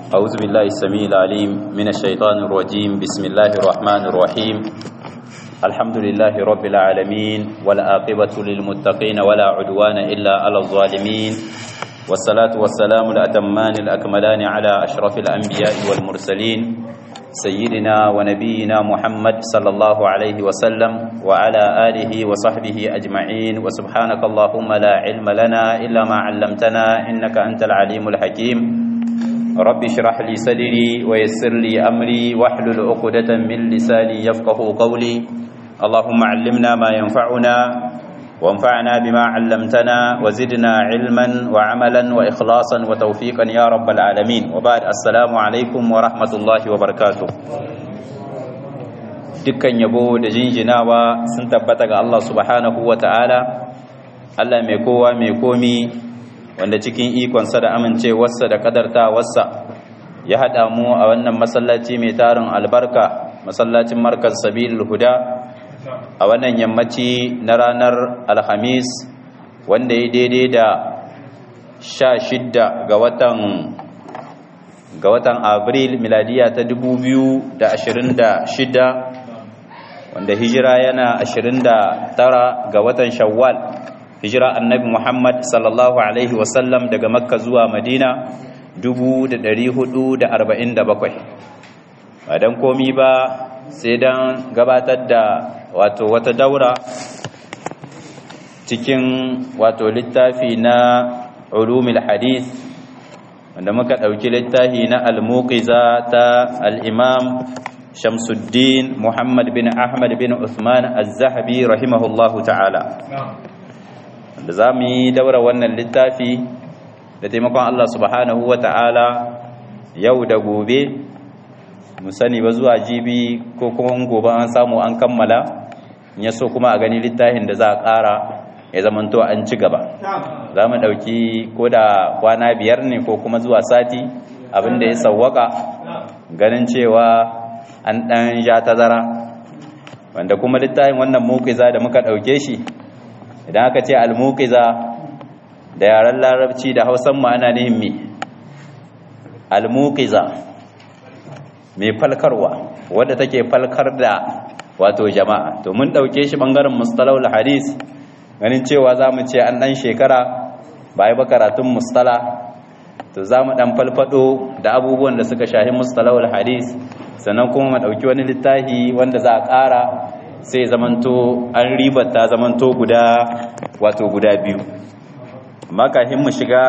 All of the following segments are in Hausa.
أعوذ بالله السميع العليم من الشيطان الرجيم بسم الله الرحمن الرحيم الحمد لله رب العالمين والعاقبة للمتقين ولا عدوان إلا على الظالمين والصلاة والسلام الأتمان الأكملان على أشرف الأنبياء والمرسلين سيدنا ونبينا محمد صلى الله عليه وسلم وعلى آله وصحبه أجمعين وسبحانك اللهم لا علم لنا إلا ما علمتنا إنك أنت العليم الحكيم رب اشرح لي صدري ويسر لي أمري واحلل عقدة من لساني يفقه قولي اللهم علمنا ما ينفعنا وانفعنا بما علمتنا وزدنا علما وعملا وإخلاصا وتوفيقا يا رب العالمين وبعد السلام عليكم ورحمة الله وبركاته dukkan yabo da jinjinawa sun tabbata ga Allah subhanahu wa ta'ala Allah mai kowa mai komi wanda cikin ikonsa da amincewarsa da kadartawarsa ya haɗa mu a wannan masallaci mai tarin albarka masallacin markaz sabilul huda a wannan yammaci na ranar alhamis wanda ya daidai da 16 ga watan abril miladiya ta 2026 wanda hijira yana 29 ga watan shawwal hijira annabi Muhammad sallallahu alaihi wasallam daga Makka zuwa Madina 1447 ba dan komi ba sai dan gabatar da wata daura cikin littafi na ulumul hadith wanda muka dauki littafi na al-muqiza ta al-imam Shamsuddin Muhammad bin Ahmad bin Uthman az-Zahabi rahimahullahu ta'ala da za mu yi daura wannan littafi da taimakon Allah subhanahu wa ta'ala yau da gobe mu sani ba zuwa jibi ko kuma gobe an samu an kammala in yaso kuma a gani littafin da za a ƙara ya zamanto an ci gaba za mu ɗauki ko da kwana 5 ne ko kuma zuwa sati abinda ya sawwaka ganin cewa an ɗan ja tazara wanda kuma littafin wannan muqiza da muka ɗauke shi idan aka ce al-muqiza da yaren larabci da hausan mu ana nihin me al-muqiza mai falkarwa wadda take falkar da jama'a to mun dauke shi bangaren mustalahul hadis ganin cewa zamu ce an dan shekara bai ba karatun mustala to zamu dan falfado da abubuwan da suka shahi mustalahul hadis sannan kuma mu dauki wani littafi wanda za a ƙara sai zamanto an ribata zamanto guda biyu amma kafin mu shiga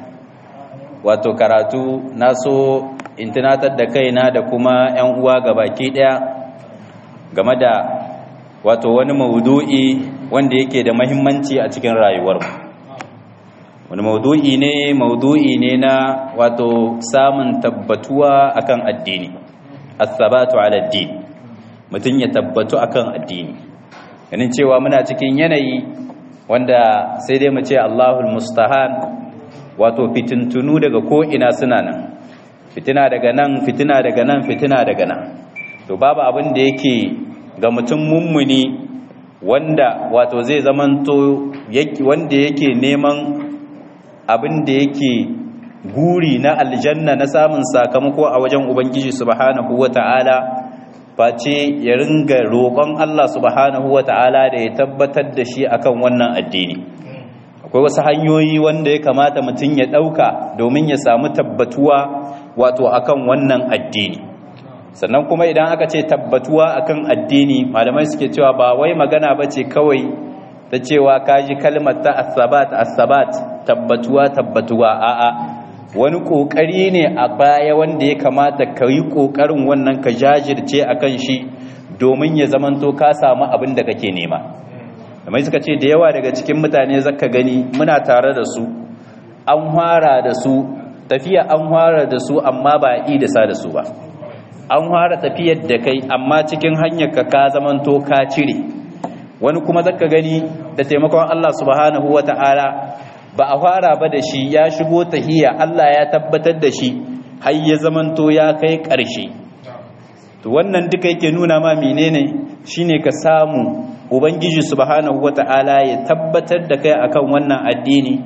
karatu na so in tunatar da kaina da kuma ƴan uwa gabaki daya game da wani maudu'i wanda yake da muhimmanci a cikin rayuwar wani maudu'i ne na samun tabbatuwa akan addini as-sabatu ala ad-din mutum ya tabbatu akan addini ganin cewa muna cikin yanayi wanda sai dai mu ce Allahul mustahan fitintunu daga ko ina suna nan fitina daga nan fitina daga nan fitina daga nan to babu abin da yake ga mutum mummuni wanda zai zamanto wanda yake neman abin da yake guri na aljanna na samun sakamako a wajen ubangiji subhanahu wata'ala face ya ringa roƙon Allah subhanahu wata'ala da ya tabbatar da shi akan wannan addini akwai wasu hanyoyi wanda ya kamata mutum ya ɗauka domin ya samu tabbatuwa akan wannan addini sannan kuma idan aka ce tabbatuwa akan addini malamai suke cewa ba wai magana bace kawai ta cewa kaji kalmar ta as-sabat tabbatuwa a'a wani kokari ne a baya wanda ya kamata ka yi kokarin wannan ka jajirce akan shi domin ya zamanto ka samu abin da kake nema kamar suka ce da yawa daga cikin mutane zaka gani muna tare da su an fara da su tafiya an fara da su amma ba a idasa da su ba an fara tafiyar da kai amma cikin hanyar ka zamanto ka cire wani kuma zaka gani da taimakon Allah subhanahu wata'ala ba a fara ba da shi ya shigo tahiya Allah ya tabbatar da shi har ya zamanto ya kai ƙarshe to wannan duka yake nuna ma menene shine ka samu ubangiji subhanahu wata'ala ya tabbatar da kai akan wannan addini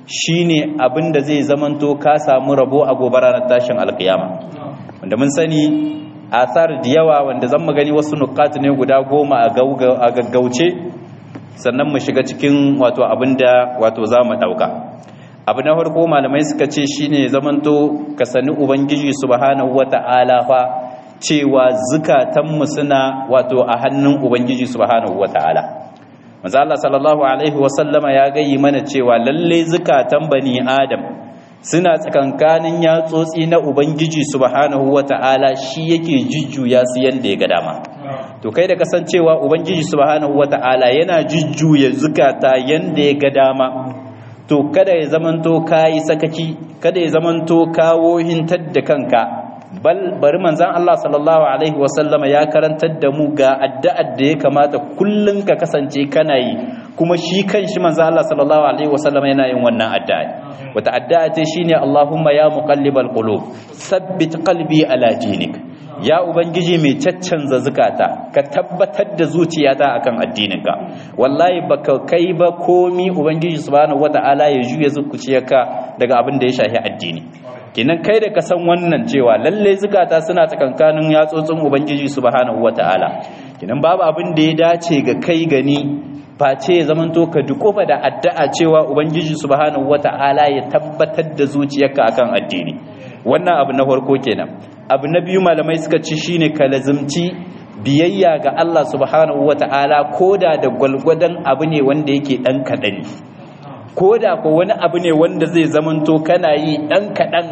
shine abinda zai zamanto ka samu rabo a gobe ranar tashin alkiyama wanda mun sani asar da yawa wanda zan magani wasu nukat ne guda 10 a gaggauce sannan mu shiga cikin wato abinda wato zamu dauka. Abu na farko malamai suka ce shine zamanto ka sani ubangiji subhanahu wata'ala fa cewa zukatanmu suna wato a hannun ubangiji subhanahu wata'ala. manzo Allah sallallahu alaihi wasallama ya gayi mana cewa lalle zukatan bani adam suna tsakankanin yatsotsi na ubangiji subhanahu wata'ala, shi yake jujjuya su yanda ya ga dama. To kai da kasancewa ubangiji subhanahu wata'ala yana jujjuya zukata yanda ya ga dama, to kada ya zamanto kai sakaki, kada ya zamanto kawo hintar da kanka, bari manzan Allah sallallahu alaihi wasallama ya karantar da mu ga addu'ar da ya kamata kullun ka kasance kana yi, kuma shi kanshi manzan Allah sallallahu alaihi wasallama yana yin wannan addu'a. Wata addu'a ce shine Allahumma ya muqallibal qulub sabbit qalbi ala dinik. Ya ubangiji mai caccanza zukata, ka tabbatar da zuciyata akan addininka. Wallahi baka kai ba komi ubangiji subhanahu wataala ya juya zuciyarka daga abin da ya shafi addini. Kinan kai da ka san wannan cewa lalle zukata suna tsakankanin yatsotsin ubangiji subhanahu wataala, kinan babu abin da ya dace ga kai gani face ya zamanto ka dukofa da addu'a cewa ubangiji subhanahu wataala ya tabbatar da zuciyarka akan addini. Wannan abu na farko kenan. Abu na biyu malamai suka ci shine ka lazimci biyayya ga Allah subhanahu wataala, koda da gwalgwadon abu ne wanda yake dan kadani, koda ko wani abu ne wanda zai zamanto kana yi dan kadan,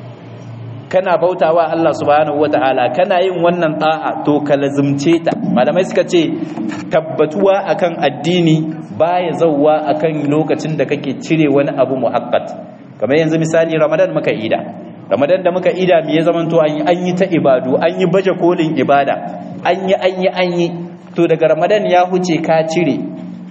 kana bautawa Allah subhanahu wataala, kana yin wannan da'a, to ka lazimce ta. Malamai suka ce tabbatuwa akan addini baya zawwa akan lokacin da kake cire wani abu muaqqat. Kamar yanzu misali Ramadan muka ida, Ramadan da muka ida me ya zamanto an yi ta ibadu, an yi baje kolin ibada, an yi to daga Ramadan ya huce ka cire,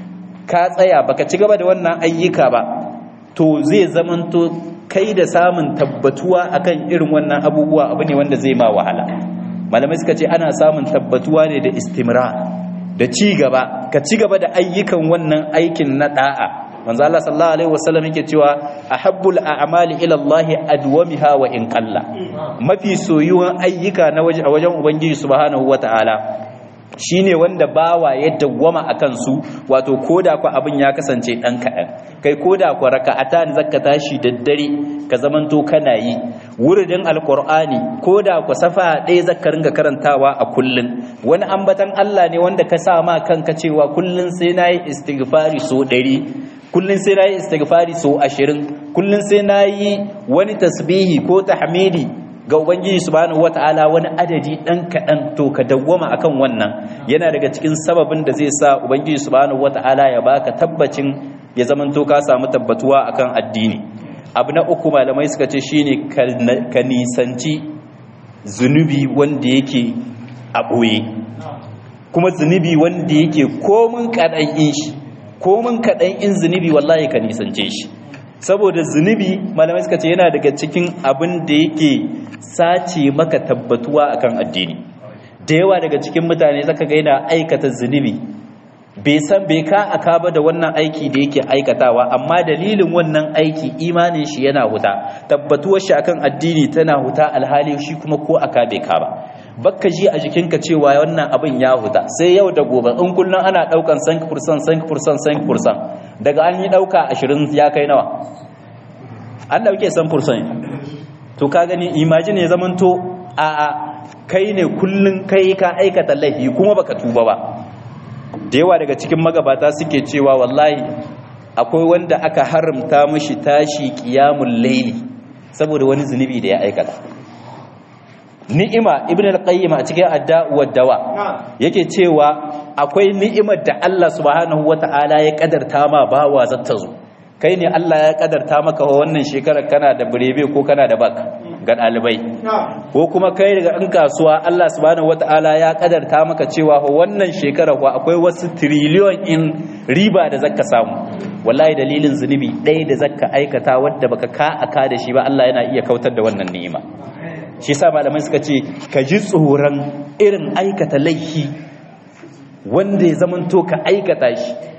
ka tsaya baka ci gaba da wannan ayyuka ba, to zai zamanto kai da samun tabbatuwa akan irin wannan abubuwa abu ne wanda zai ma wahala. Malamai suka ce ana samun tabbatuwa ne da istimrar, da ci gaba, ka ci gaba da ayyukan wannan aikin na da'a. Manzo Allah sallallahu alaihi wasallam yake cewa ahabbul a'mali ila Allah adwamiha wa in qalla. Mafi soyuwan ayyuka na a wajen ubangiji subhanahu wataala shine wanda bawa ya dawwama akan su, wato koda ku abin ya kasance dan kadan, kai koda ku raka'atan zakka tashi daddare ka zamanto kana yi wuridin alqur'ani, koda ku safa ɗaya zakka ringa karantawa a kullun. Wani ambatan Allah ne wanda ka sa ma kanka cewa kullun sai nayi istighfari so 100, kullun sai nayi istighfari so 20, kullun sai nayi wani tasbihi ko tahmidi ga ubangiji subhanahu wataala wani adadi dan kadan, to ka dawwama akan wannan. Yana daga cikin sababin da zai sa ubangiji subhanahu wataala ya baka tabbacin ya zamanto ka samu tabbatuwa akan addini. Abu na uku malamai suka ce shine ka nisanci zunubi wanda yake a boye, kuma zunubi wanda yake komun kadan shi, komun kadan in zunubi wallahi ka nisance shi. Saboda zunubi malamai suka ce yana daga cikin abin da yake sace maka tabbatuwa akan addini. Da yawa daga cikin mutane zaka ga yana aikata zunubi, bai san bai ka aka ba da wannan aiki da yake aikatawa, amma dalilin wannan aiki imanin shi yana huta, tabbatuwar shi akan addini tana huta, alhali shi kuma ko aka bai ka ba. Bakka ji a jikinka cewa wannan abin ya huta, sai yau da gobe in kullun ana daukan 5% daga an yi dauka 20 ya kai nawa, an dauke 100%. To ka gani imagine ya zamanto a kai ne kullun kai ka aikata laifi kuma baka tuba ba. Da yawa daga cikin magabata suke cewa wallahi akwai wanda aka haramta mishi tashi qiyamul layli saboda wani zunubi da ya aikata. Ni'ima ibn al-qayyim a cikin adda'u wad-dawa yake cewa akwai ni'imar da Allah subhanahu wata'ala ya kadarta ma bawa zata zo. Kai ne Allah ya kadarta maka wannan shekarar kana da birebe ko kana da bak ga dalibai, ko kuma kai daga ɗan kasuwa Allah subhanahu wata'ala ya kadarta maka cewa wannan shekarar akwai wasu trillion in riba da zaka samu. Wallahi dalilin zunubi ɗaya da zaka aikata wanda baka ka aka da shi ba, Allah yana iya kautar da wannan ni'ima. Shi yasa malamai suka ce ka ji tsoron irin aikata laifi wanda ya zamanto ka aikata shi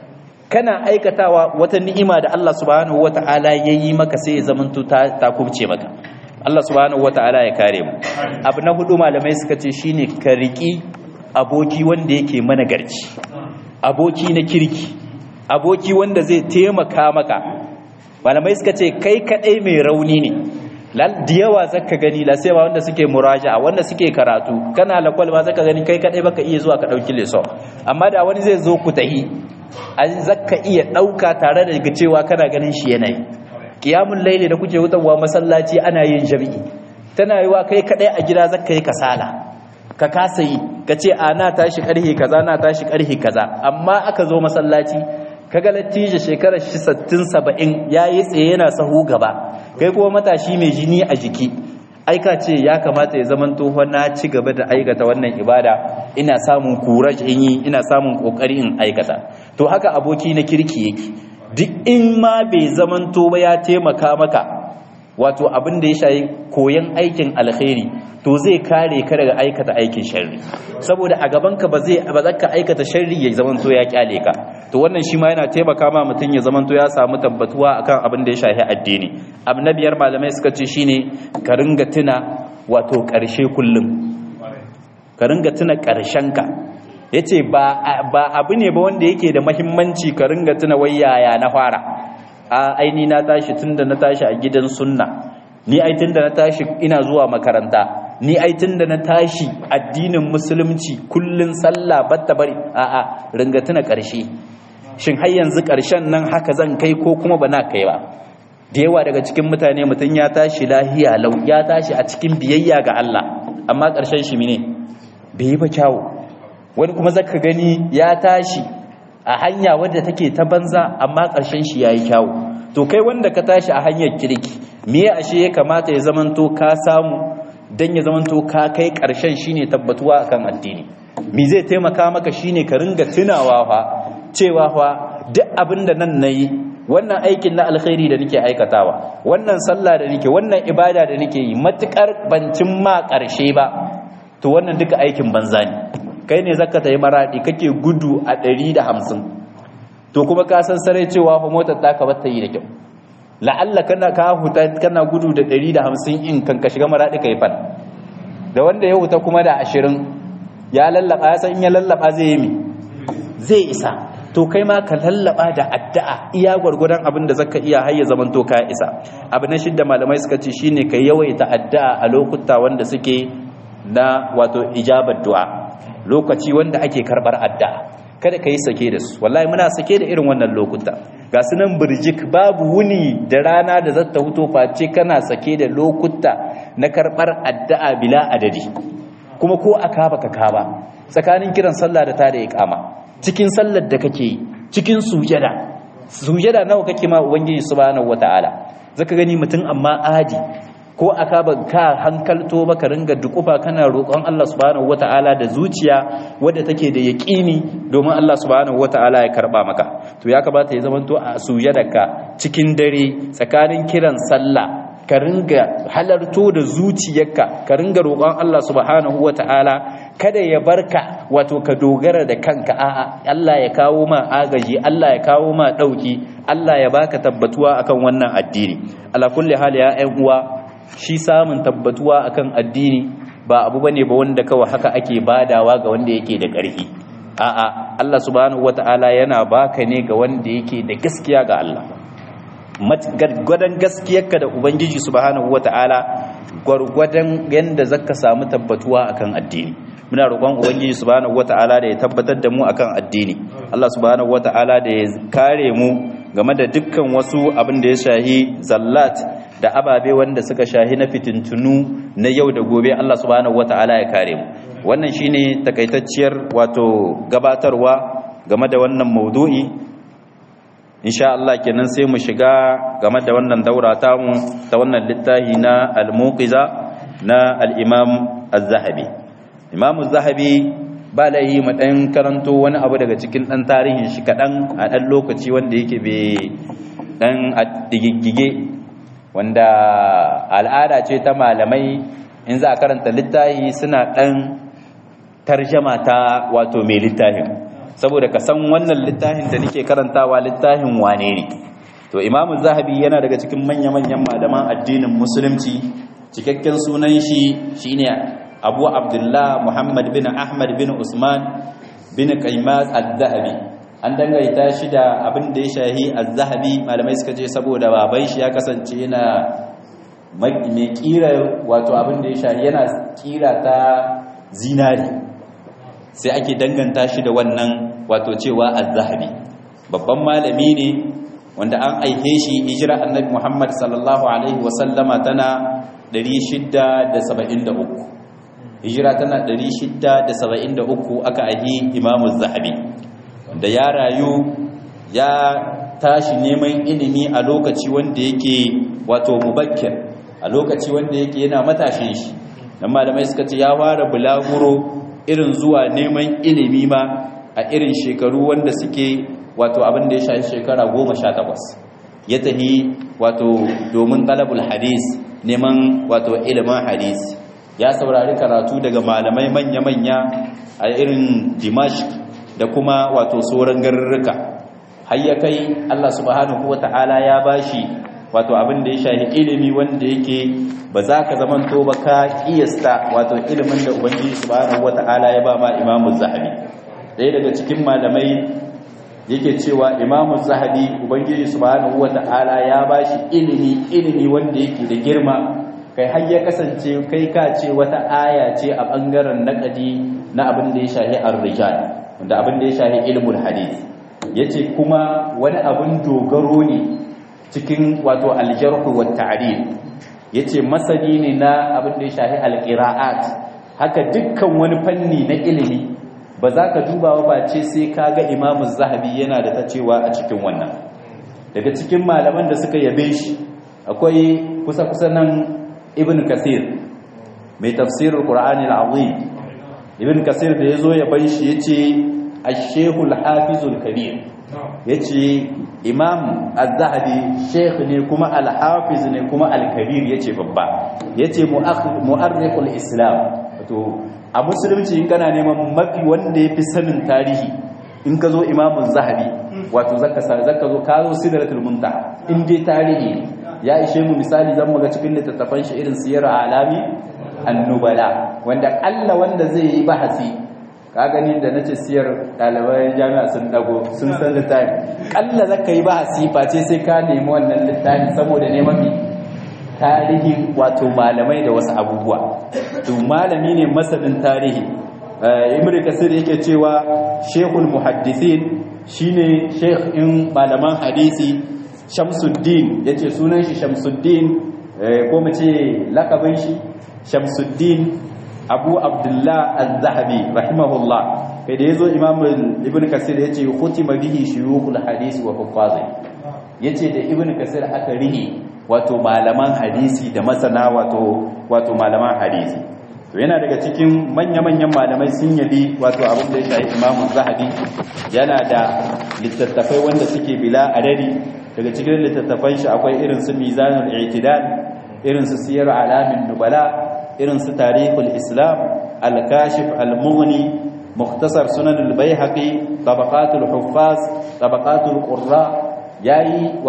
kana aikatawa wata ni'ima da Allah subhanahu wata'ala yayi maka sai ya zamanto ta kubce maka. Allah subhanahu wata'ala ya kare mu. Abu na hudu malamai suka ce shine ka riki aboki wanda yake managarci, aboki na kirki, aboki wanda zai taimaka maka. Malamai suka ce kai kadai mai rauni ne, da yawa zaka gani la sai wanda suke muraja'a, wanda suke karatu, kana lakwal ma zaka gani kai kadai baka iya zuwa ka dauki leso, amma da wani zai zo ku tahi zaka iya dauka tare da cewa kana ganin shi yanayi. Qiyamul layli da kuke hutawa masallaci ana yin jami'i, tana yiwa kai kadai a gida zaka yi kasala, ka kasa yi, ka ce a na tashi karhe kaza na tashi karhe kaza, amma aka zo masallaci kaga lattijo shekarar 60-70 yayi tsaye yana sahu gaba, kai kuma matashi mai jini a jiki, aika ce ya kamata ya zaman toho na ci gaba da aikata wannan ibada, ina samun courage in yi, ina samun kokari in aikata. To haka aboki na kirki yake, duk in ma bai zaman to ba ya taimaka maka, wato abin da ya shayi koyan aikin alkhairi, to zai kare ka daga aikata aikin sharri, saboda a gabanka ba za ka aikata sharri ya zamanto ya kyale ka. To wannan shi ma yana taimaka ma mutum ya zamanto ya samu tabbatuwa akan abin da ya shafi addini. Abu na biyar malamai suka ce shine ka ringa tuna wato karshe kullum, ka ringa tuna karshen ka. Yace ba abu ne ba wanda yake da muhimmanci ka ringa tuna wai yaya na fara, a aini na tashi tunda na tashi a gidan sunna, ni ai tunda na tashi ina zuwa makaranta, ni ai tunda na tashi addinin musulunci kullun sallah batta bari, a'a ringa tuna karshe. Shin har yanzu karshen nan haka zan kai ko kuma ba na kai ba? Da yawa daga cikin mutane mutum ya tashi lahiya lau, ya tashi a cikin biyayya ga Allah, amma karshen shi mene bai yi ba kyawu. Wani kuma zaka gani ya tashi a hanya wadda take ta banza, amma karshen shi yayi kyawu. To kai wanda ka tashi a hanyar kirki, me ashe ya kamata ya zamanto ka samu dan ya zamanto ka kai karshen shine tabbatuwa akan addini. Me zai taimaka maka shine ka ringa tunawa fa cewa fa duk abin da nan nayi, wannan aikin na alkhairi da nake aikatawa, wannan sallah da nake, wannan ibada da nake yi, matukar bancin ma karshe ba, to wannan duka aikin banza ne. Kai ne zaka tayi maradi kake gudu a 150, to kuma ka san sare cewa fa motar ta ka bata yi da kyau, la'alla kana gudu da 150 in kan ka shiga maradi kai fan, da wanda ya huta kuma da 20 ya lallaba, ya san in ya lallaba zai yi zai isa. To kai ma ka lallaba da addu'a iya gwargwadon abin da zaka iya har ya zaman to ka isa. Abu na shidda malamai suka ce shine kai yawaita addu'a a lokuta wanda suke na wato ijabar du'a, lokaci wanda ake karbar addu'a. Kada ka yi sake da su, wallahi muna sake da irin wannan lokuta, ga su nan birjik, babu wuni da rana da zata huto face kana sake da lokuta na karbar addu'a bila adadi. Kuma ko aka baka kaba tsakanin kiran sallah da tada iqama, cikin sallar da kake yi, cikin sujada nawa kake ma ubangiji subhanahu wataala. Zaka gani mutum amma adi ko aka ba ka hankalto baka ringa dukufa kana roƙon Allah subhanahu wataala da zuciya wadda take da yaqini domin Allah subhanahu wataala ya karba maka. To ya kamata ya zamanto a sujadarka cikin dare tsakanin kiran sallah ka ringa halarto da zuciyarka, ka ringa roƙon Allah subhanahu wataala kada ya barka wato ka dogara da kanka, a'a Allah ya kawo ma agaji, Allah ya kawo ma dauki, Allah ya baka tabbatuwa akan wannan addini. Ala kulli hal ya ƴan uwa, shi samun tabbatuwa akan addini ba abu bane ba wanda kawai haka ake badawa ga wanda yake da ƙarfi. A'a Allah subhanahu wataala yana baka ne ga wanda yake da gaskiya ga Allah. Gwargwadon gaskiyarka da Ubangiji subhanahu wataala, gwargwadon yanda zaka samu tabbatuwa akan addini. Muna roƙon Ubangiji subhanahu wataala da ya tabbatar da mu akan addini. Allah subhanahu wataala da ya kare mu game da dukkan wasu abin da ya shahi zallat da ababe wanda suka shahi na fitintunu na yau da gobe. Allah subhanahu wataala ya kare mu. Wannan shine takaitacciyar wato gabatarwa game da wannan maudu'i. Insha Allah kenan sai mu shiga game da wannan daura ta mu ta wannan littafi na al-Muqiza na al-Imam Az-Zahabi. Imam Az-Zahabi ba laihi mu dan karanto wani abu daga cikin dan tarihin shi kadan a dan lokaci wanda yake be dan digigige, wanda al'ada ce ta malamai in za a karanta littafi suna dan tarjama ta wato mai littafin, saboda ka san wannan littafin da nake karantawa littafin wane ne. To Imam Zahabi yana daga cikin manya-manyan malaman addinin musulunci. Cikakken sunan shi shine Abu Abdullah Muhammad bin Ahmad bin Usman bin Qaymaz al-Zahabi. An dangaita shi da abin da ya shahi al-Zahabi, malamai suka ce saboda baban shi ya kasance yana mai kira, wato abin da ya shahi yana kira ta zinari, sai ake danganta shi da wannan wato cewa al-Zahabi. Babban malami ne wanda an aihe shi hijira annabi Muhammad sallallahu alaihi wasallama tana 673, hijira tana 673 aka aihi Imam Zahabi, da ya rayu ya tashi neman ilimi a lokaci wanda yake wato mubakkir, a lokaci wanda yake yana matashin shi. Dan malamai suka ce ya fara bulaguro irin zuwa neman ilimi ma a irin shekaru wanda suke wato abin da ya shafi shekara 18, ya tahi wato domin talabul hadis, neman wato ilimin hadis. Ya saurari karatu daga malamai manya-manya a irin Dimashq da kuma wato sauran garurruka, har ya kai Allah subhanahu wata'ala ya bashi wato abin da ya shafi ilimi wanda yake ba za ka zamanto ba ka kiyasta wato ilimin da Ubangiji subhanahu wata'ala ya ba ma Imam Zahabi. Ɗaya daga cikin malamai yake cewa Imam Zahabi Ubangiji subhanahu wata'ala ya bashi ilimi wanda yake da girma, kai har ya kasance kai ka ce wata aya ce a bangaren naqadi na abin da ya shafi ar-rijal, wanda abin da ya shafi ilmul hadith. Yace kuma wani abin dogaro ne cikin wato al-jarh wa ta'dil. Yace masani ne na abin da ya shafi al-qira'at. Haka dukkan wani fanni na ilimi ba za ka duba ba ce sai ka ga Imam Zahabi yana da ta cewa a cikin wannan. Daga cikin malaman da suka yabe shi akwai kusa nan Ibn Kathir mai tafsirul Qur'ani al-Azim. Ibn Kathir da yazo ya bai shi yace Ash-Shaykhul Hafizul Kabir, yace Imam Az-Zahabi sheikh ne kuma al-Hafiz ne kuma al-Kabir, yace babba, yace mu'arrikhul Islam. To a musulunci in kana neman mafi wanda yafi sanin tarihi, in ka zo Imam Zahabi wato zaka zo ka zo Sidratul Muntaha, in dai tarihi ya ishe mu misali. Zan muga cikin littattafan shi irin Siyar Alami An-Nubala, wanda Allah wanda zai yi bahasi, ka gani da nace siyar dalibai jami'a sun dago sun san littafi, Allah zaka yi bahasi face sai ka nemi wannan littafi saboda neman tarihi wato malamai da wasu abubuwa. To malami ne masanin tarihi. Ibn Kasir yake cewa Sheikhul Muhaddithin shine sheikh in malaman hadisi. Shamsuddin yace sunan shi Shamsuddin, ko mu ce lakabin shi Shamsuddin Abu Abdullah Az-Zahabi rahimahullah. Kai da yazo Imam Ibn Kasir yace khutima bihi shuyukhul hadis wa hufazi, yace da Ibn Kasir aka rihi wato malaman hadisi da masana wato malaman hadisi. To yana daga cikin manya-manyan malamai sun yabi wato abin da ya shafi Imam Zahabi. Yana da littattafai wanda suke bila adadi. Daga cikin littattafan shi akwai irin su Mizanul I'tidal, irin su Siyar Alamin Nubala, irin su Tarikhul Islam, Al-Kashif Al-Mughni, Mukhtasar Sunan Al-Baihaqi, Tabaqatul Huffaz, Tabaqatul Qurra. Yayi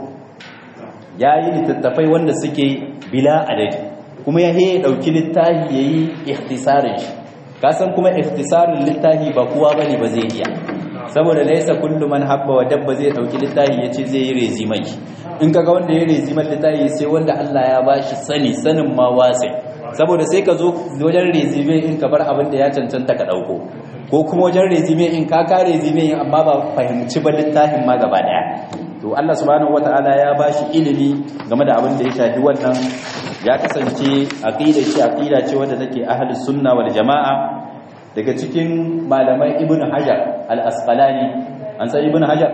littattafai wanda suke bila adadi, kuma ya dauki littafi yayi ikhtisarin shi. Kasan kuma ikhtisarin littafi ba kowa bane ba zai iya, saboda laisa kullu man habba wa dabba zai dauki littafi yace zai yi rezimai. In kaga wanda ya rezimar littafi sai wanda Allah ya bashi sanin ma wasi, saboda sai ka zo wajen rezime in ka bar abin da ya cancanta ka dauko, ko kuma wajen rezime in ka ka rezime amma ba fahimci ba littafin ma gaba daya. To Allah subhanahu wataala ya bashi ilimi game da abin da ya shafi wannan. Ya kasance aqida ce wanda take ahlus sunna wal jamaa. Daga cikin malamai Ibn Hajar al-Asqalani, an san Ibn Hajar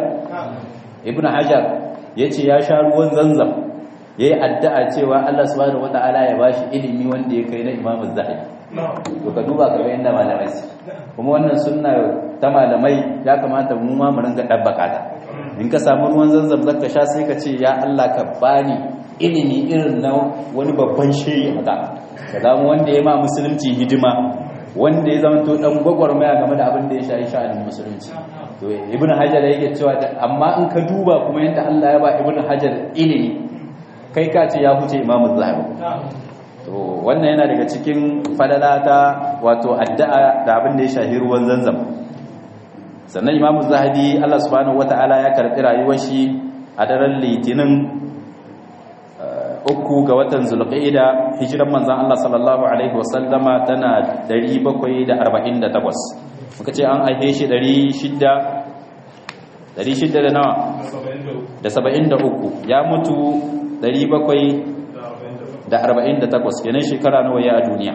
yace ya sha ruwan Zanzam, yayi addu'a cewa Allah subhanahu wataala ya bashi ilimi wanda ya kai na Imam Az-Zahabi. To ka duba ka ga yanda malamai su, kuma wannan sunna ta malamai ya kamata mu ma mu ringa dabbaka ta. In ka samu ruwan Zanzam zaka sha sai ka ce ya Allah ka bani ilimi irin na wani babban shehi haka, ka zama wanda ya ma musulunci hidima, wanda ya zama to dan gwagwarmaya game da abin da ya shafi sha'anin musulunci. To ibn hajar yake cewa amma in ka duba kuma yanda Allah ya ba ibn hajar ilimi kai ka ce ya huce imamu zahabi. To wannan yana daga cikin fadalata wato addu'a da abin da ya shafi ruwan zanzam. Sannan imamu zahabi Allah subhanahu wataala ya karbi rayuwar shi a daren litinin 3 ga watan zulqa'ida hijiran manzon Allah sallallahu alaihi wasallama tana 748. Muka ce an aihe shi 600 da nawa da 73, ya mutu 748, kenan shekara nawa ya a duniya?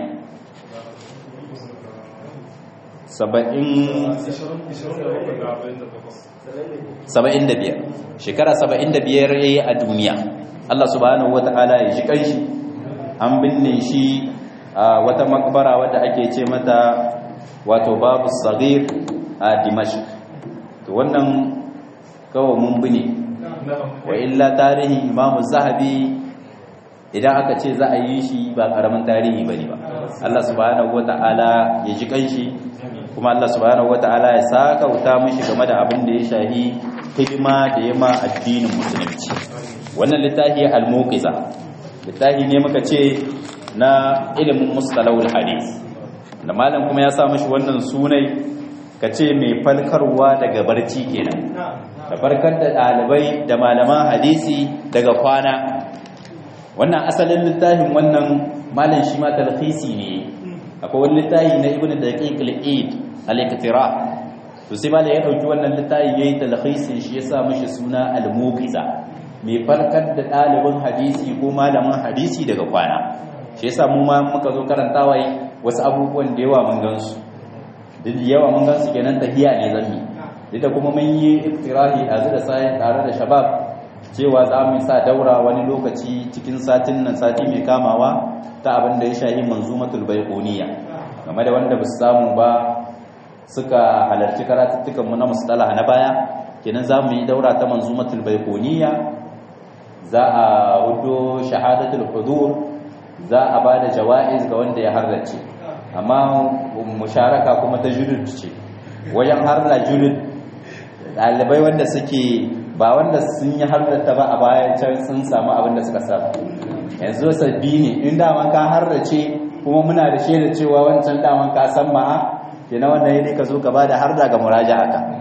75, shekara 75 yayi a duniya. Allah subhanahu wata'ala ya ji kanshi, an binne shi a wata makbara wadda ake ce mata wato babu saghir a Dimashq. To wannan kawai mun bine, wa illa tarihi Imam Zahabi idan aka ce za a yi shi ba karamin tarihi bane ba. Allah subhanahu wata'ala ya ji kanshi, kuma Allah subhanahu wata'ala ya saka wuta mishi game da abin da ya shahi hidima da yama addinin musulunci. Wannan littafi al-muqiza littafi ne muka ce na ilimin mustalahul hadith, da malam kuma ya sa mishi wannan sunai kace mai falkarwa daga barci kenan, da farkar da dalibai da malaman hadisi daga kwana. Wannan asalin littafin wannan malam shi ma talkhisi ne. Akwai wani littafi na ibnu daqiq al-eid al-iqtira, to sai malam ya dauki wannan littafi yayi talkhisin shi ya sa mishi suna al-muqiza, mai farkar da ɗalibin hadisi ko malamin hadisi daga kwana. Shi yasa mu ma muka zo karantawa wasu abubuwan da yawa mun gansu, duk da yawa mun gansu kenan tahiya ne zan yi, duk da kuma mun yi iftirahi a da sai tare da shabab cewa za mu sa daura wani lokaci cikin satin nan, sati mai kamawa, ta abin da ya shahi manzumatul baiquniya, game da wanda ba su samu ba suka halarci karatuttukan mu na mustalah na baya, kenan za mu yi daura ta manzumatul baiquniya, za a hudo shahadatul hudur, za a ba da jawa'iz ga wanda ya harrace, amma musharaka kuma ta julud ce. Wajen harra julud ɗalibai wanda suke ba wanda sun yi harrata ba a bayan can sun samu abin da suka samu, yanzu sabbi ne. In daman ka harrace kuma muna da shaida cewa wancan daman ka san ma'a, kenan wannan yadda ka zo ka ba da harda ga muraja'a ka.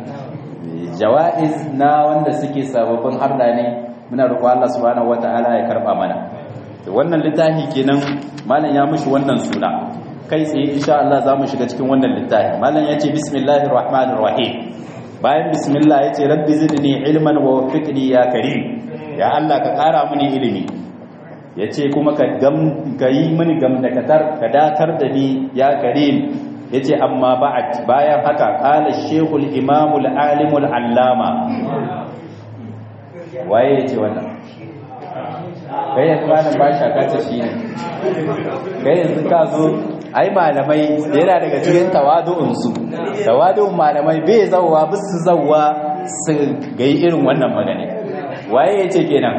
Jawa'iz na wanda suke sababbin harda ne, muna roƙo Allah subhanahu wataala ya karba mana. To wannan littafi kenan malam ya mishi wannan suna. Kai tsaye insha Allah zamu shiga cikin wannan littafi. Malam yace bismillahir rahmanir rahim. Bayan bismillah yace rabbi zidni ilman wa waffiqni ya karim. Ya Allah ka ƙara mini ilimi. Yace kuma ka yi mini gamdakatar, ka datar da ni ya karim. Yace amma ba'd, bayan haka qala shaykhul imamul alimul allama. Waye yace wannan? Kai yanzu malam ba shaka ta shi ne. Kai yanzu ka zo ai malamai yana daga cikin tawadu'un su. Tawadu'un malamai bai zawwa bisu zawwa su gai irin wannan magana. Waye yace kenan?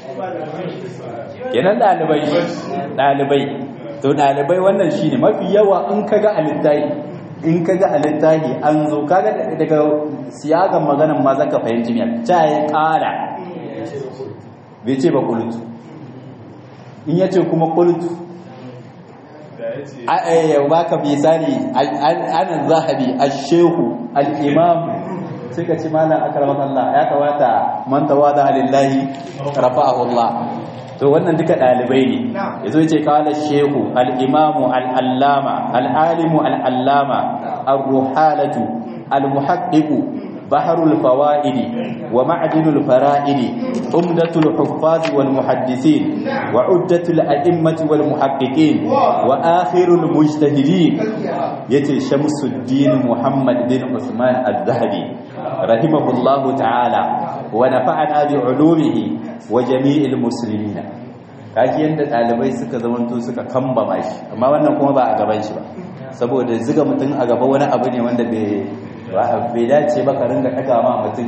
Kenan dalibai. To dalibai wannan shine mafi yawa in kaga alittahi an zo kaga daga siyagan maganan ma zaka fahimci me ta yi kala. Bai ce ba qultu, in yace kuma qultu ya baka misali an zahabi ash-shehu al-imam, sai ka ci malam akramakallah, ya kawata man tawada lillahi rafa'ahu Allah. To wannan duka dalibai ne. Yazo yace qala ash-shehu al-imam al-allama al-alim al-allama ar-ruhalatu al-muhaqqiq بحر الفوائد ومعدن الفرائد عمدة الحفاظ والمحدثين وعدة الأئمة والمحققين وآخر المجتهدين يتي شمس الدين محمد بن عثمان الذهبي رحمه الله تعالى ونفعنا بعلومه وجميع المسلمين. kaji yanda dalibai suka zamanto suka kambama shi, amma wannan kuma ba a gaban shi ba, saboda ziga mutum a gaba wani abu ne wanda bai dace ba ka ringa daga ma mutum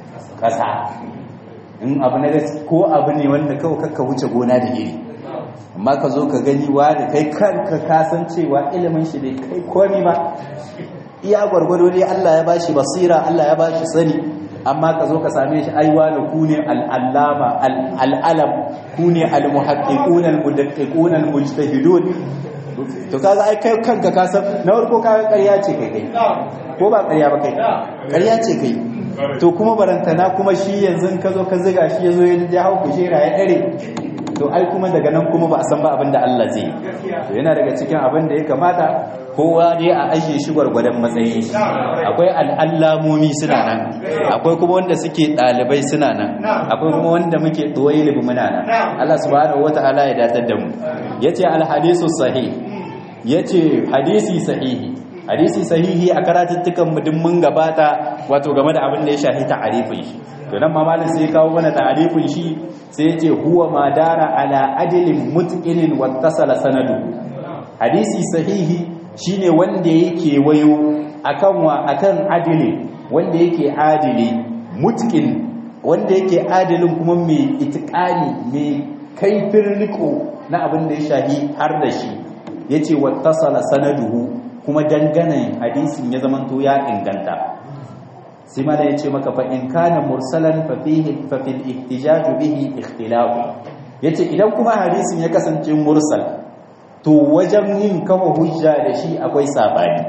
kasa. In abu na ko abu ne wanda kawai kakka wuce gona da iri, amma ka zo ka gani wani kai kanka kasancewa ilimin shi bai kai komi ba, iya gwargwado ne Allah ya bashi basira, Allah ya bashi sani, amma ka zo ka same shi aiwa da ku ne al'allama al'alam, ku ne al-muhaqqiqun al-mudaqqiqun al-mujtahidun. To kaga ai kai kanka ka san na farko ka ƙarya ce kai ko ba ƙarya ba kai ƙarya ce kai. To kuma barantana kuma shi yanzu ka zo ka ziga shi yazo ya hau kujera ya dare, to ai kuma daga nan kuma ba a san ba abin da Allah zai yi. To yana daga cikin abin da ya kamata kowa dai a ajiye shi gwargwadon matsayi. Akwai al'allamomi suna nan, akwai kuma wanda suke ɗalibai suna nan, akwai kuma wanda muke ɗoyi libi muna nan. Allah subhanahu wata'ala ya datar da mu. Yace al-hadisu sahih, yace hadisi sahihi. Hadisi sahihi a karatuttukan mu duk mun gabata wato game da abin da ya shafi ta'arifin shi. To nan ma malam sai kawo mana ta'arifin shi, sai yace huwa ma dara ala adlin mutqinin wattasala sanadu. Hadisi sahihi shine wanda yake wayo akan adili, wanda yake adili, mutqin wanda yake adilin kuma mai itiqani, mai kaifin riko na abin da ya shahi har da shi. Yace wattasala sanaduhu, kuma dangane hadisin ya zamanto ya inganta. Sai ma da yace maka fa in kana mursalan fa fil ihtijaj bihi ikhtilaf. Yace idan kuma hadisin ya kasance mursal, to wajen yin kawo hujja da shi akwai sabani.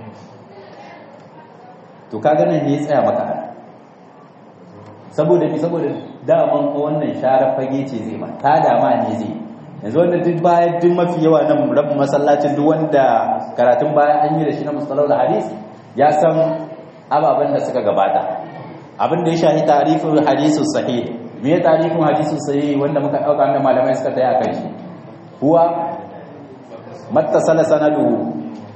To kaga nan ne ya tsaya maka, saboda daman wannan share fage ce zai ma ta dama ne zai. Yanzu wanda duk bayan duk mafi yawa nan rabin masallacin duk wanda karatun baya an yi da shi na mustalahul hadis ya san ababen da suka gabata. Abin da ya shahi tarifin hadisun sahih, me ya tarifin hadisun sahih wanda muka dauka wanda malamai suka taya kan shi? Huwa mattasala sanaduhu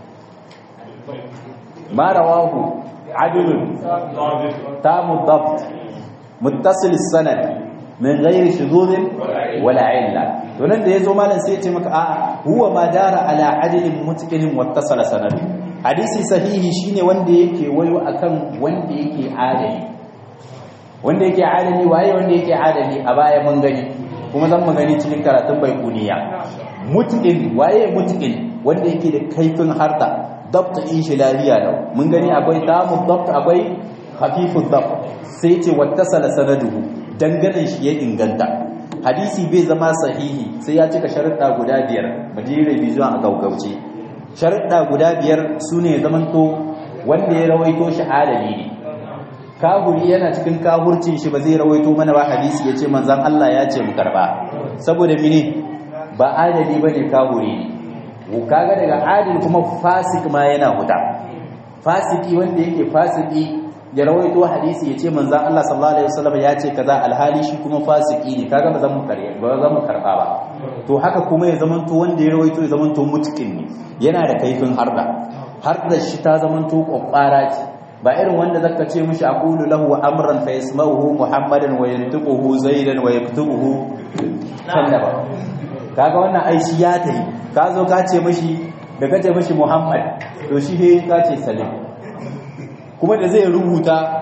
ma rawahu adlun tamu dabt muttasil sanad min ghairi shuzuzin wala illa. To nan da yazo malam sai ya ce maka a'a huwa ma dara ala adlin mutqinin wattasala sanadu. Hadisi sahihi shine wanda yake wayo akan wanda yake adali. Wanda yake adali waye wanda yake adali a baya mun gani, kuma zan mu gani cikin karatun baikuniya. Mutqin waye mutqin wanda yake da kaifin harda, dabt in shi lafiya lau. Mun gani akwai tamu dabt, akwai khafifu dabt. Sai ce wattasala sanaduhu, dangane shi ya inganta. Hadisi bai zama sahihi sai ya cika sharuɗa guda biyar. Mu je revision a gaugauce. Sharuɗa guda biyar sune zamanto wanda ya rawaito shi adali ne. Kahuri yana cikin kahurcin shi ba zai rawaito mana ba hadisi yace manzon Allah ya ce mu karba, saboda mene ba adali bane, kahuri ne. Kaga daga adil kuma fasik ma yana huta. Fasiki wanda yake fasiki ya rawaito hadisi ya ce manzan Allah sallallahu alaihi wasallam ya ce kaza, alhali shi kuma fasiki ne, kaga ba zan mu karba ba. To haka kuma ya zamanto wanda ya rawaito ya zamanto mutqin ne, yana da kaifin harda shi ta zamanto kokkara ce, ba irin wanda zaka ce mishi aqulu lahu amran fa yasma'uhu muhammadan wa yantiquhu zaidan wa yaktubuhu sallaba. Kaga wannan aishi ya tayi, ka zo ka ce mishi da kace mishi muhammad, to shi he ka ce salim. Kuma da zai rubuta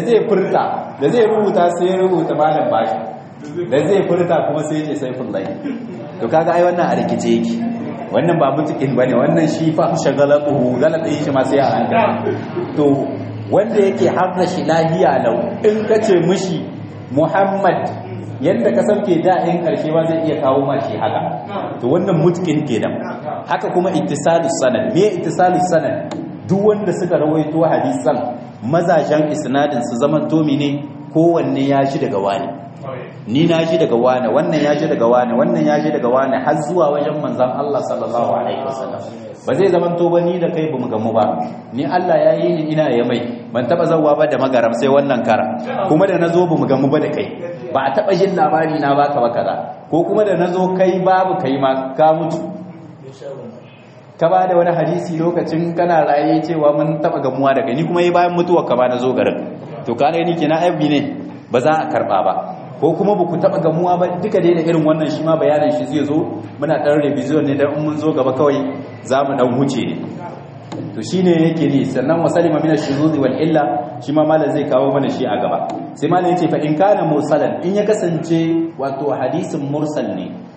sai ya rubuta malam bashi, da zai furta kuma sai ya ce saifullahi. To kaga ai wannan a rikice yake, wannan ba mutukin bane, wannan shi fa shagalatuhu galatin shi ma sai a hankali. To wanda yake harda shi lahiya lau, in kace mishi muhammad yanda ka sauke da in karshe ba zai iya kawo ma shi haka, to wannan mutukin kenan. Haka kuma ittisalus sanad, me ittisalus sanad? Duk wanda suka rawaito hadisan mazajen isnadin su zaman tomi ne, kowanne ya ji daga wani, ni na ji daga wani, wannan ya ji daga wani, wannan ya ji daga wani, har zuwa wajen manzon Allah sallallahu alaihi wasallam. Ba zai zaman to ba ni da kai bamu gamu ba, ni Allah ya yi ni ina ya mai, ban taba zawwa ba da magaram sai wannan kara, kuma da nazo bamu gamu ba da kai, ba a taba jin labari na baka ba kaza, ko kuma da nazo kai babu kai ma ka mutu, ka ba da wani hadisi lokacin kana raye cewa mun taba gamuwa da kai, ni kuma yi bayan mutuwa ka ba na zo garin, to kana ni kenan aibi ne, ba za a karba ba. Ko kuma ba ku taba gamuwa ba, duka dai da irin wannan shi ma bayanin shi zai zo, muna dan revision ne dan mun zo gaba kawai za mu dan huce ne. To shine yake ni, sannan wasalima min ash-shuzuz wal illa, shi ma malam zai kawo mana shi a gaba. Sai malam yace fa in kana mursalan, in ya kasance wato hadisin mursal ne,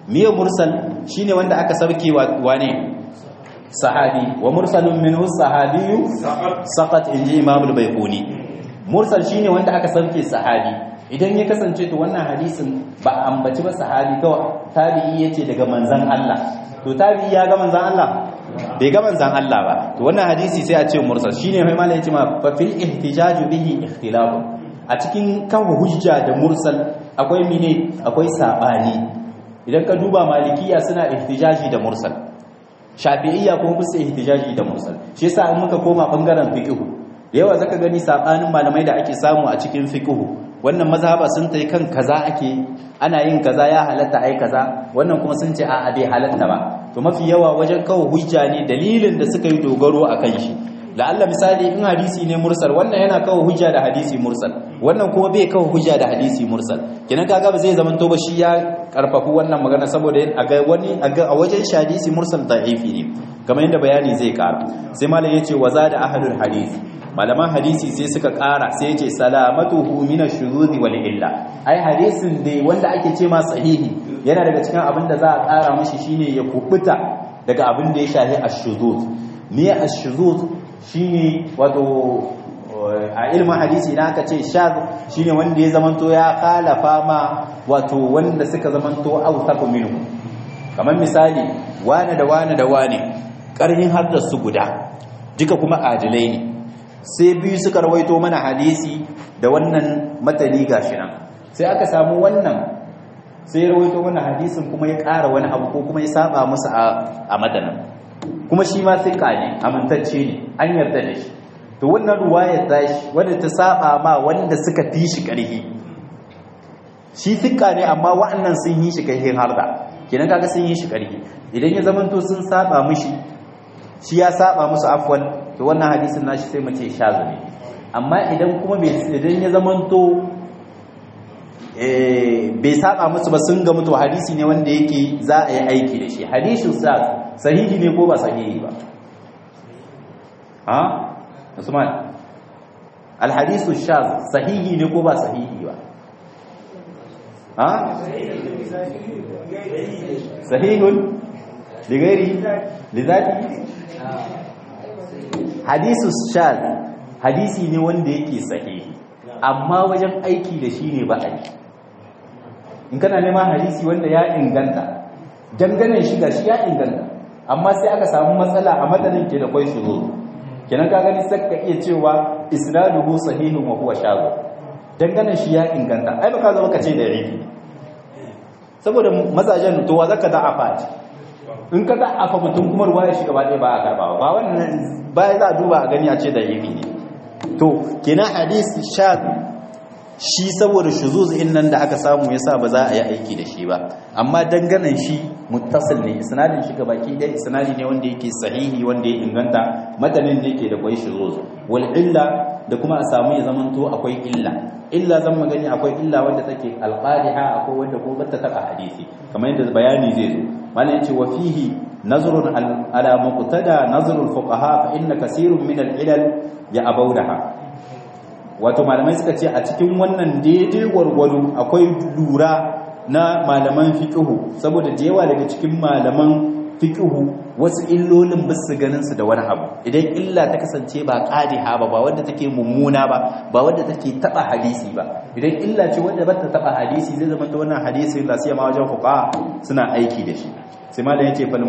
miye mursal shine wanda aka sauke wane sahabi wa mursalun minhu sahabiyyu saqat inji imam al-bayquni mursal shine wanda aka sauke sahabi idan ya kasance to wannan hadisin ba a ambaci ba sahabi kawai tabi'i yace daga manzon Allah to tabi'i ya ga manzon Allah bai ga manzon Allah ba to wannan hadisi sai a ce mursal shine mai malai yace ma fa fil ihtijaj bihi ikhtilaf a cikin kawo hujja da mursal akwai akwai sabani idan ka duba malikiya suna ihtijaji da mursal shafi'iyya kuma bisa ihtijaji da mursal shi yasa in muka koma bangaren fiqh yawa zaka gani sabanin malamai da ake samu a cikin fiqh wannan mazhaba sun tai kan kaza ake ana yin kaza ya halatta ai kaza wannan kuma sun ce a bai halatta ba to mafi yawa wajen kawo hujja ne dalilin da suka yi dogaro akan shi la'alla misali in hadisi ne mursal wannan yana kawo hujja da hadisi mursal wannan kuma bai kawo hujja da hadisi mursal kenan kaga ba zai zaman to ba shi ya karfafu wannan magana saboda a wajen hadisi mursal da'ifi ne kamar yadda bayani zai kara sai malam yace wazada ahlul hadisi malaman hadisi sai suka kara sai yace salamatuhu min ash-shuzuz wal illa ai hadisin dai wanda ake ce ma sahihi yana daga cikin abin da za a kara mishi shine ya kubuta daga abin da ya shahi ash-shuzuz me ash-shuzuz shine wato a ilmin hadisi idan aka ce shaz shine wanda ya zamanto ya khalafa ma wato wanda suka zamanto autaqu minhu kamar misali wane da wane da wane karhin haddar su guda duka kuma adilai ne sai biyu suka rawaito mana hadisi da wannan matani gashi nan sai aka samu wannan sai rawaito mana hadisin kuma ya ƙara wani abu ko kuma ya saba musu a matanin kuma shi ma sai ne amintacce ne an yarda da shi to wannan ruwayar tashi wanda ta saba ma wanda suka fi shi ƙarfi shi fikka ne amma wa'annan sun yi shi ƙarfin harda kenan kaga sun yi shi ƙarfi idan ya zamanto sun saba mishi shi ya saba musu afwan to wannan hadisin nashi sai mu ce shazu ne amma idan kuma idan ya zamanto bai saba musu ba sun ga mutu hadisi ne wanda yake za a yi aiki da shi hadisin sahihi ne ko ba sahihi ba ha Usman alhadisu shaz sahihi ne ko ba sahihi ba ha sahihun ligairi lidati hadisu shaz hadisi ne wanda yake sahihi amma wajen aiki da shi ne ba a yi in kana neman hadisi wanda ya inganta danganen shiga shi ya inganta amma sai aka samu matsala a matanin ke da kwai shuru kenan ka gani sai ka iya cewa isnaduhu sahihun wa huwa shadh danganen shi ya inganta ai baka zama kace da rifi saboda mazajen to wa zaka da'afa in ka da'afa mutum kuma ruwaya shi gaba ɗaya ba a karba ba wannan ba za a duba a gani a ce da rifi ne to kenan hadisi shadh shi saboda shuzuz nan da aka samu yasa ba za a yi aiki da shi ba amma danganan shi muttasil ne isnadin shi gabaki dai isnadi ne wanda yake sahihi wanda ya inganta matanin ne yake da kwai shuzuz wal illa da kuma a samu ya zamanto akwai illa zan magani akwai illa wanda take alqadiha akwai wanda ko bata taba hadisi kamar yadda bayani zai zo mallan yace wa fihi nazrun ala muqtada nazrul fuqaha fa inna kaseerun min al ilal ya abaudaha wato malamai suka ce a cikin wannan daidai gwargwado akwai lura na malaman fiqhu saboda da yawa daga cikin malaman fiqhu wasu illolin ba su ganin su da wani abu idan illa ta kasance ba qadiha ba wanda take mummuna ba wanda take taba hadisi ba idan illa ce wanda ba ta taba hadisi zai zama ta wannan hadisi la sai ma wajen fuqaha suna aiki da shi sai malam yace fal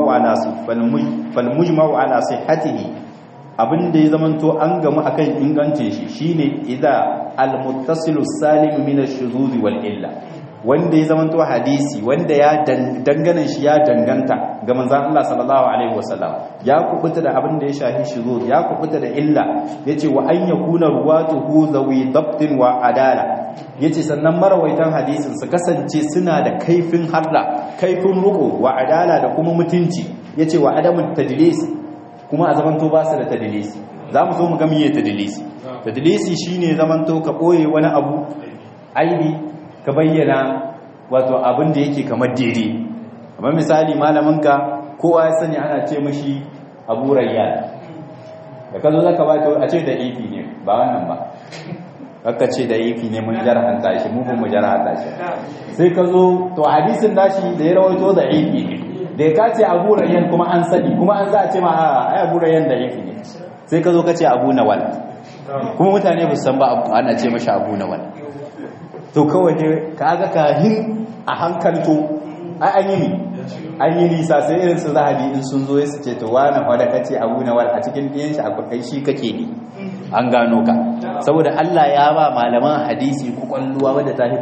mujma'u ala sihhatihi abin da ya zamanto an gamu akan ingancin shi shine idza al-muttasilu salim min ash-shuzuz wal illa wanda ya zamanto hadisi wanda ya dangana shi ya danganta ga manzon Allah sallallahu alaihi wasallam ya kubuta da abin da ya shahi shuzuz ya kubuta da illa yace wa an yakuna ruwatuhu zawi dabtin wa adala yace sannan marawaitan hadisin su kasance suna da kaifin harda kaifin ruku wa adala da kuma mutunci yace wa adamu tadlis kuma a zamanto ba su da tadilisi za mu zo mu ga miye tadilisi tadilisi shine zamanto ka boye wani abu aibi ka bayyana wato abin da yake kamar daidai kamar misali malaminka kowa ya sani ana ce mishi Abu Rayyan da kazo zaka ba a ce da ifi ne ba wannan ba aka ce da yifi ne mun jarhanta shi mu mu jarhanta shi sai ka zo to hadisin nashi da ya rawaito da yifi ne da ya kace Abu Rayyan kuma an sani kuma an za a ce ma a ai Abu Rayyan da yifi ne sai ka zo ka ce Abu Nawal kuma mutane ba su san ba ana ce mashi Abu Nawal to kawai ne kaga kahin a hankalto ai an yi nisa sai irin su Zahabi in sun zo su ce to wani wanda kace Abu Nawal a cikin ɗiyan shi akwai shi kake ne an gano ka saboda Allah ya ba malaman hadisi kwakwalluwa wadda ta yi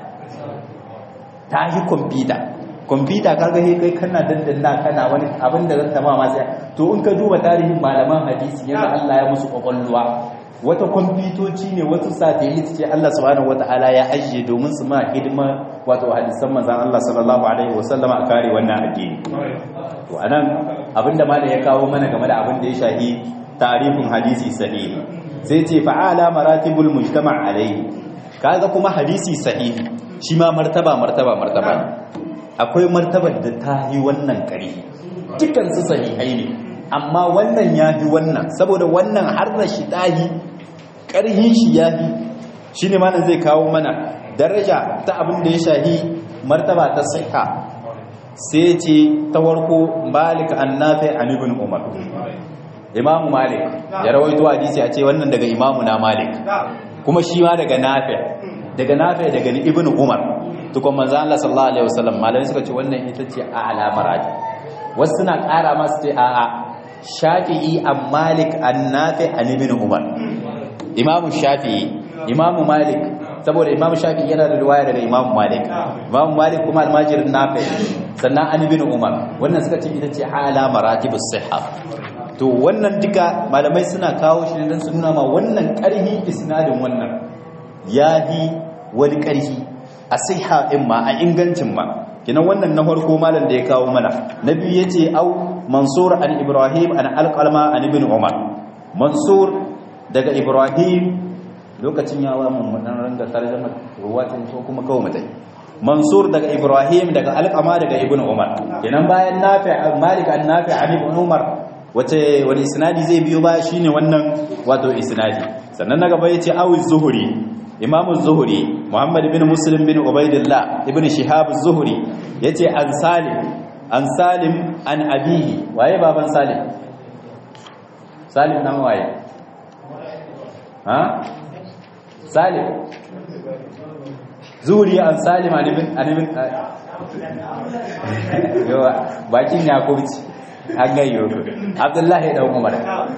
kwamfuta kaga kai kana dandanna kana wani abin da zan tama masu to in ka duba tarihin malaman hadisi yana Allah ya musu kwakwalluwa wata kwamfutoci ne wasu satellite ce Allah subhanahu wataala ya ajiye domin su ma hidima wato hadisan manzon Allah sallallahu alaihi wasallam a kare wannan addini to anan abinda malai ya kawo mana game da abin da ya shahi tarihin hadisi sahihi sai ce fa'ala maratibul mujtama' alaihi kaga kuma hadisi sahihi shi ma martaba akwai martabar da ta yi wannan ƙari dukkan su sahihai ne amma wannan ya fi wannan saboda wannan har da shi ɗahi ƙarhin shi ya fi shi ne mana zai kawo mana daraja ta abin da ya shahi martaba ta siha sai ce ta warko malik annafi an ibn umar imamu malik ya rawaito hadisi a ce wannan daga imamu na malik kuma shi ma daga nafi daga ibn umar tukun manzo Allah sallallahu alaihi wasallam malamai suka ce wannan ita ce a'la marati wasu suna ƙara masu ce a'a shafi'i an malik an nafi an ibn umar imamu shafi'i imamu malik saboda imamu shafi'i yana da riwaya daga imamu malik kuma almajirin nafi sannan an ibn umar wannan suka ce ita ce a'la maratibus sihha to wannan duka malamai suna kawo shi dan su nuna ma wannan ƙarhi isnadin wannan yahi wani ƙarhi a siha in ma a ingancin ma kinan wannan na farko malam da ya kawo mana na biyu yace au mansur an ibrahim an alqalma an ibn umar mansur daga ibrahim lokacin yawa mun dan ranga tarjuma ruwatin to kuma kawo mutai mansur daga ibrahim daga alqama daga ibn umar kinan bayan nafi malik an nafi an ibn umar wace wani isnadi zai biyo ba shine wannan wato isnadi sannan na gaba yace au zuhuri imam az-zuhri muhammad ibn muslim bin ubaidillah ibn shihab az-zuhri yace an salim an abihi waye baban salim nan waye salim zuhri an salim an ibn yawa bakin yakubci an gayyo abdullahi dan umar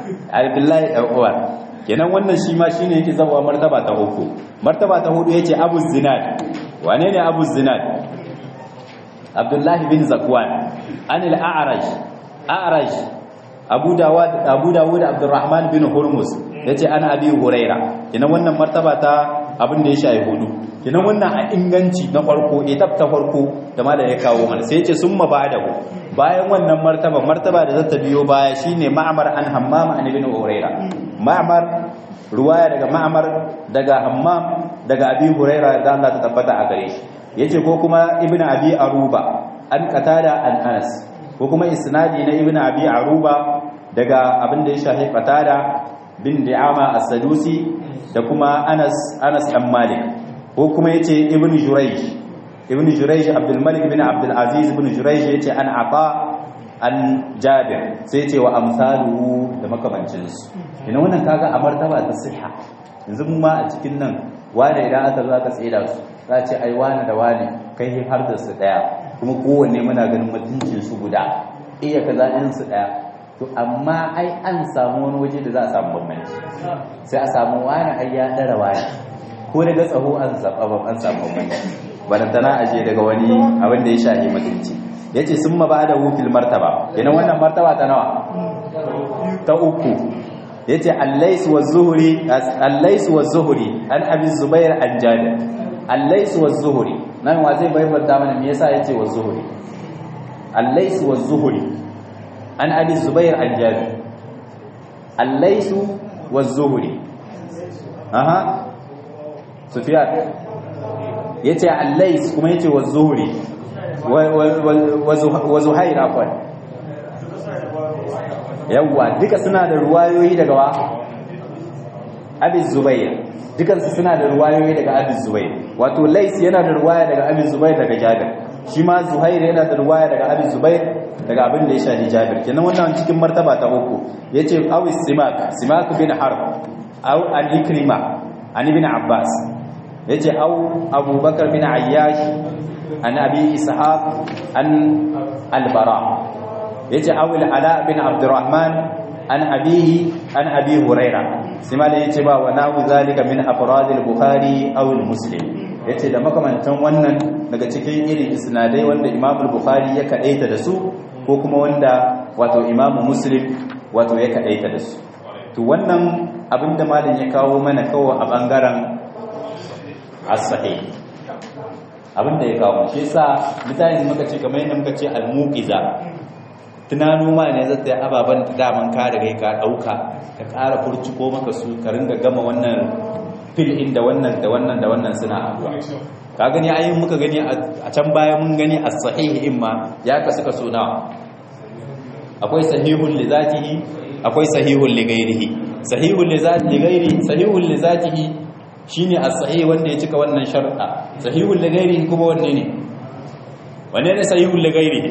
kenan wannan shi ma shine yake zawa martaba ta uku martaba ta hudu yace abu zinad wane ne abu zinad abdullah bin zakwan anil a'raj abu dawud abdurrahman bin hurmus yace ana abi huraira kenan wannan martaba ta abin da ya shayi hudu kenan wannan a inganci na farko etap ta farko da malam ya kawo mana sai yace summa ba'dahu bayan wannan martaba da zata biyo baya shine ma'mar an hammam an ibn huraira ma'mar ruwaya daga ma'mar daga hammam daga abi huraira da Allah ta tabbata a gare shi yace ko kuma ibn abi aruba an qatada an anas ko kuma isnadi na ibn abi aruba daga abin da ya shafi qatada bin di'ama as-sadusi da kuma anas dan malik ko kuma yace ibn jurayj abdul malik bin abdul aziz ibn jurayj yace an ata an jabir sai yace wa amsaluhu da makamancin su ina wannan kaga a martaba ta siha yanzu mu ma a cikin nan wani idan aka zo aka tsira su za ce ai wani da wani kai har da su daya kuma kowanne muna ganin mutuncin su guda iya kaza din su daya to amma ai an samu wani waje da za a samu bambanci sai a samu wani ai ya dara wani ko daga tsaho an samu bambanci barantana aje daga wani abin da ya shahi mutunci yace sun ma ba'da wufil martaba kenan wannan martaba ta nawa ta uku yace al-lays wa zuhri an abi zubair an jabir al-lays wa zuhri nan wa zai bayyana mana me yasa yace wa zuhri al-lays wa zuhri an abi zubair an jabir al-lays wa zuhri aha sufyan yace al-lays kuma yace wa zuhri wa zuhair afwan yawwa duka suna da ruwayoyi daga wa abi zubair dukansu suna da ruwayoyi daga Abi Zubair wato Lais yana da ruwaya daga Abi Zubair daga Jabir shi ma Zuhair yana da ruwaya daga Abi Zubair daga abin da ya shafi Jabir kenan wannan cikin martaba ta uku yace aw Simak bin Harb aw al-Ikrima an ibn Abbas yace aw Abu Bakar bin Ayyash an Abi Ishaq an al-Bara yace aw al-Ala bin Abdurrahman an abihi an Abi Huraira sai malai yace ba wa nahu zalika min afrad al-Bukhari aw al-Muslim yace da makamantan wannan daga cikin irin isnadai wanda Imam al-Bukhari ya kadaita da su ko kuma wanda wato Imam Muslim wato ya kadaita da su to wannan abinda malin ya kawo mana kawo a bangaren as-sahih abinda ya kawo shi yasa mutane muka ce kamar yadda muka ce al-muqiza tunano ma ne zai yi ababen da daman ka da kai ka dauka ka ƙara furciko maka su ka ringa gama wannan fil'in da wannan da wannan da wannan suna haɗuwa ka gani ayin muka gani a can baya mun gani as-sahih imma ya kasu kaso nawa akwai sahihun li zatihi akwai sahihun li ghairihi sahihun li ghairihi sahihun li zatihi shine as-sahih wanda ya cika wannan shar'a sahihun li ghairihi kuma wanne ne sahihun li ghairihi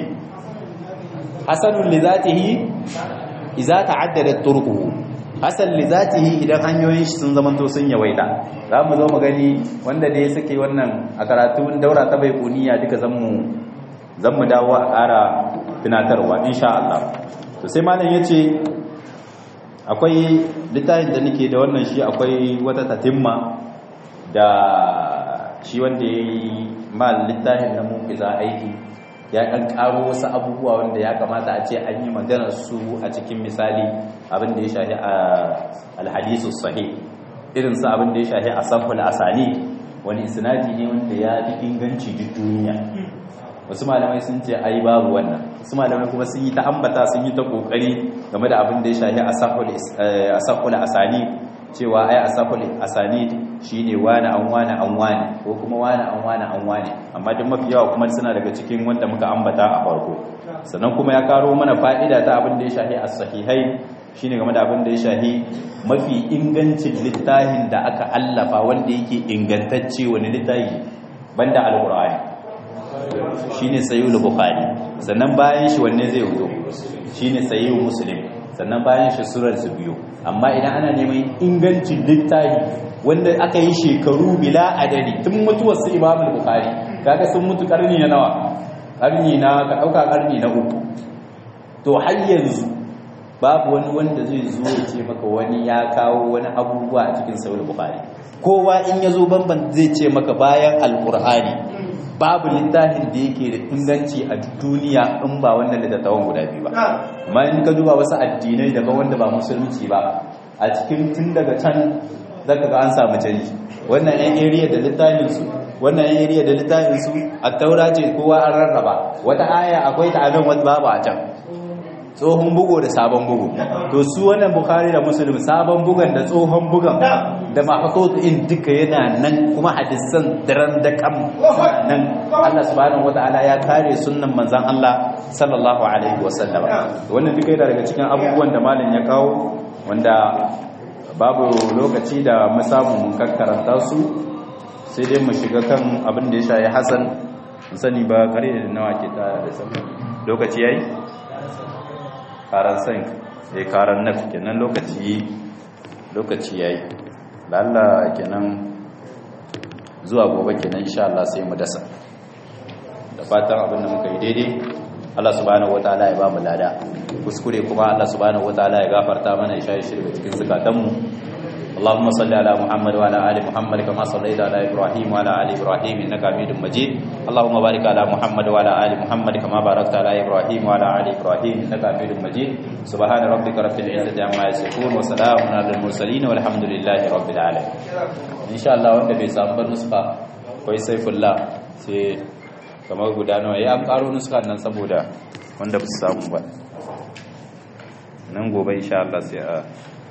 hasanun li zatihi idza ta'addadat turuquhu hasan li zatihi idan hanyoyin shi sun zamanto sun yawaita zamu zo mu gani wanda da ya sake wannan a karatun daura ta baikuniya duka zamu dawo a ƙara tunatarwa insha Allah to sai malam yace akwai littafin da nake da wannan shi akwai wata tatimma da shi wanda yayi mal littafin na mu kiza aiki ya ɗan ƙaro wasu abubuwa wanda ya kamata a ce an yi maganar su a cikin misali abin da ya shahi a alhadisu sahih irin su abin da ya shahi a samful asani wani isnadi ne wanda ya fi inganci duk duniya wasu malamai sun ce ai babu wannan wasu malamai kuma sun yi ta ambata sun yi ta kokari game da abin da ya shahi a samful asani cewa ai asaful asani shine wani an wani ko kuma wani an wani amma duk mafi yawa kuma suna daga cikin wanda muka ambata a farko sannan kuma ya karo mana fa'ida ta abin da ya shahi as-sahihai shine game da abin da ya shahi mafi ingancin littafin da aka allafa wanda yake ingantacce wani littafi banda alqur'ani shine sahihul bukhari sannan bayan shi wanne zai wuto shine sahihul muslim sannan bayan shi surar su biyu amma idan ana neman ingancin littafi wanda aka yi shekaru bila adadi tun mutuwar su Imam Bukhari kaga sun mutu karni na nawa karni na ka dauka karni na 3 to har yanzu babu wani wanda zai zo ya ce maka wani ya kawo wani abubuwa a cikin Sahih Bukhari kowa in yazo banban zai ce maka bayan alqur'ani babu littafin da yake da inganci a duniya in ba wannan littafin guda biyu ba amma in ka duba wasu addinai daban wanda ba musulunci ba a cikin tun daga can zaka ga an samu canji wannan yan area da littafin su wannan yan area da littafin su at-taura ce kowa an rarraba wata aya akwai ta anan wata babu a can tsohon bugu da sabon bugu to su wannan Bukhari da Muslim sabon bugan da tsohon bugan da mahfuz in duka yana nan kuma hadisan daren da kam nan Allah subhanahu wataala ya kare sunnan manzon Allah sallallahu alaihi wasallam wannan duka yana daga cikin abubuwan da malam ya kawo wanda babu lokaci da mu samu mun karanta su sai dai mu shiga kan abin da ya shayi Hassan sani ba kare da nawa ke ta da sabon lokaci yayi karan san karan naf kenan lokaci yayi lalla kenan zuwa gobe kenan insha Allah sai mu dasa da fatan abin da muka yi daidai Allah subhanahu wataala ya ba mu lada kuskure kuma Allah subhanahu wataala ya gafarta mana ya shaye shi daga cikin zakatanmu اللهم صل على محمد وعلى ال محمد كما صليت على ابراهيم وعلى ال ابراهيم انك حميد مجيد اللهم بارك على محمد وعلى ال محمد كما باركت على ابراهيم وعلى ال ابراهيم انك حميد مجيد سبحان ربك رب العزه عما يصفون وسلام على المرسلين والحمد لله رب العالمين ان شاء الله wanda bai samu ba nuska kai saifullah sai kamar guda nawa ya an karo nuska nan saboda wanda ba su samu ba nan gobe insha Allah sai a